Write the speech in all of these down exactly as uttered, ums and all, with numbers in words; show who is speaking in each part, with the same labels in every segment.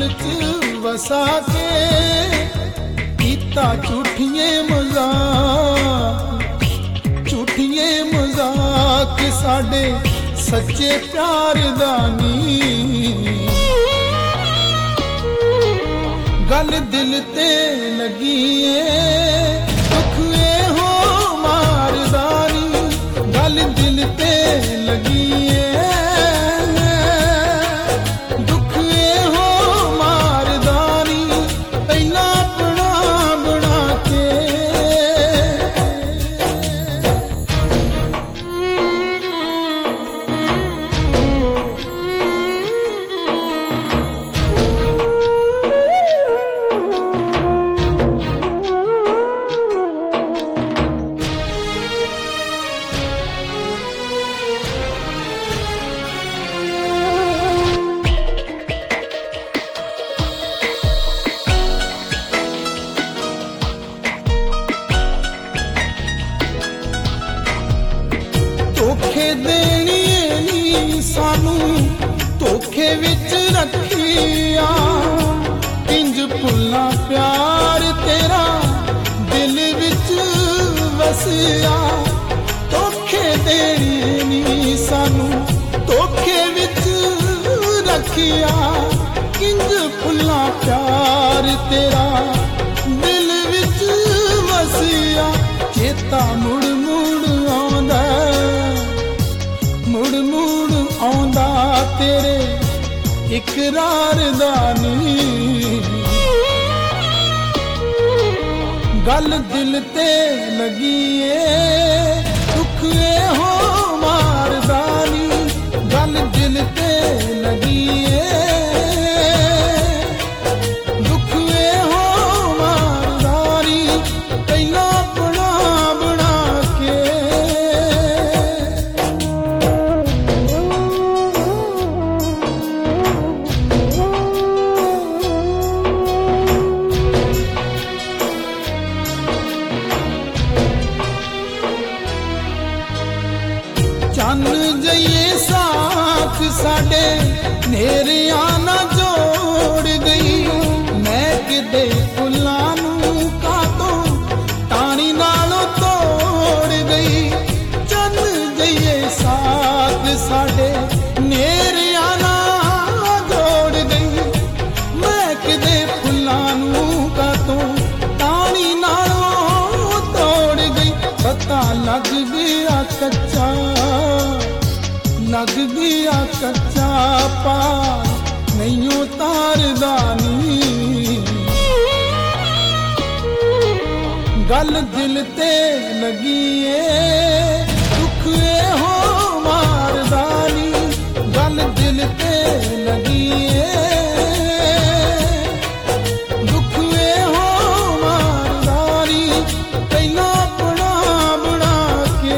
Speaker 1: च वसा के कीता झूठिए मजाक झूठिए मजाक साडे सच्चे प्यार दा नी गल दिल ते लगी दुख ए हो मारदानी गल दिल ते लगी धोखे देनी नी सानू धोखे विच रखिया इंज भुलना प्यार तेरा दिल विच वसिया धोखे देनी नी सानू धोखे विच रखिया इंज भुलना प्यार तेरा दिल विच वसिया चेता मुड़ मुड़ आंदा मुड़ मुड़ आंदा तेरे इकरार दा नी गल दिल ते लगी दुख ए हो मारदानी गल दिल ते लगी दुख ए हो मारदानी पहला बना बना के चन जइए साथ साडे नेरिया ना जोड़ गई मैं किदे फुल्लां नूं कातों तानी नालों तोड़ गई चन जइए साथ साडे नेरिया ना जोड़ गई मैं किदे फुल्लां नूं कातों तानी नालों तोड़ गई पता लग गया कच्चा लग गया कच्चा पार नहीं उतारदानी गल दिल ते लगी दुख ए हो मारदानी गल दिल ते लगी दुख ए हो मारदानी पहला बना बना के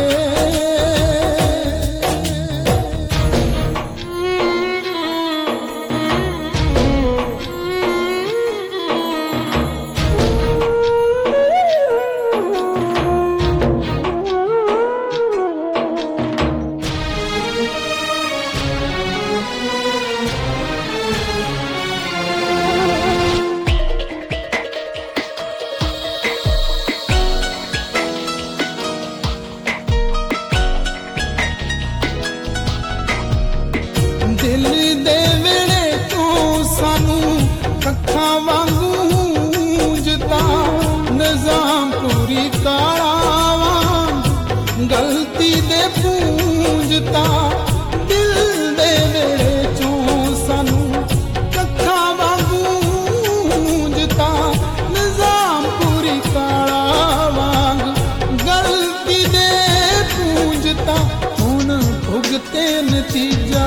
Speaker 1: दिल दे वेड़े तू सानू कखा वांगू जता निजाम पूरी काला गलती दे पूंजता दिल दे वेड़े तू सानू कखा वांगू जता निजाम पूरी काला वांग गलती दे पूंजता हुण भुगते नतीजा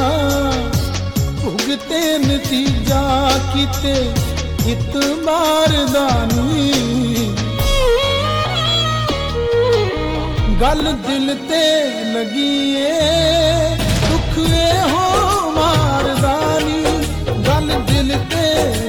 Speaker 1: भुगते नतीजा किते हित मारदानी गल दिल ते लगी दुख ए हो मारदानी गल दिल ते